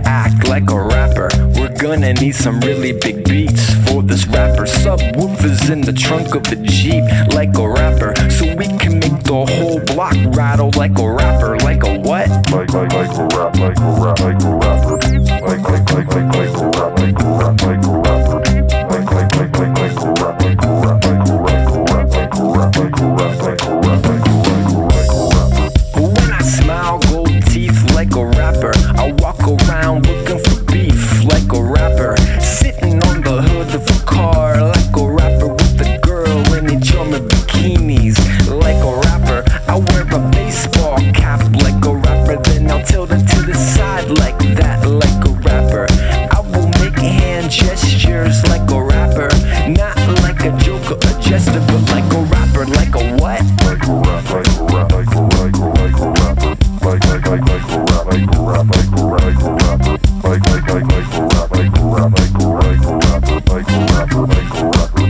act like a rapper. We're gonna need some really big beats for this rapper. Subwoofers in the trunk of the Jeep like a rapper, so we can make the whole block rattle like a rapper. Like a what? Like a rap, like a rap, like a rapper. Like a rap, like a rap, like a rapper. Like a rap, like a rap, like a rap, like a rap, like a rap, like a rap, like a rap, like a rap, like a rapper. When I smile, gold teeth like a rapper. I walk around looking for beef like a rapper. Sitting on the hood of a car like a rapper, with a girl in each army bikinis like a rapper. I wear a baseball cap like a rapper, then I'll tilt it to the side like that, like a rapper. I will make hand gestures like a rapper, not like a joker or jester, but like a rapper. Like a what? Like a rap, like a rap, like a rapper. Like a rap, like a rap, like a rap, like a rapper. Like a rap, like a rap, like a rap, like a rapper. Like a rapper, like a rapper,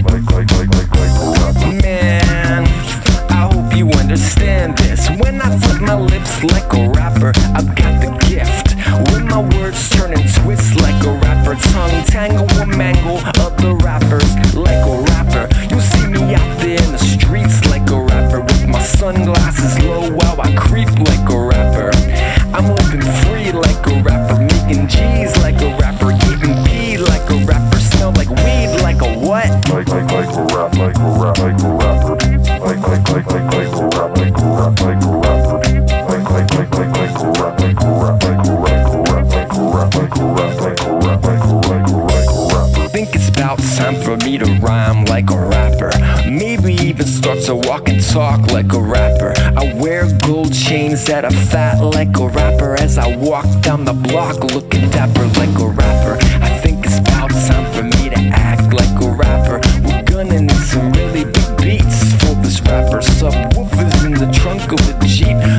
like a rapper. Man, I hope you understand this. When I flip my lips like a rapper, I've got the gift. When my words turn and twist like a rapper, tongue tangle or mangle other rappers like a rapper. You'll see me out there in the streets like a rapper, with my sunglasses low while I creep like a rapper. I'm living free like a rapper, making G's like a rapper, getting P like a rapper, smell like weed like a what? Like a rap, like a rap, like a rapper. Like a rap, like a rap, like a rapper. Like a rap, like a rap, like a rap, like a rap, like a rap, like a rap, like a rap, like a rapper. Think it's about time for me to rhyme like a rapper. Maybe even start to walk and talk like a rapper. I wear gold chains that are fat like a rapper, as I walk down the block looking dapper like a rapper. I think it's about time for me to act like a rapper. We're gonna need some really big beats for this rapper. Subwoofers in the trunk of the Jeep